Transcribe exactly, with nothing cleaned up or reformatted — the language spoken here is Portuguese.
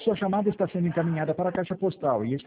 Sua chamada está sendo encaminhada para a caixa postal e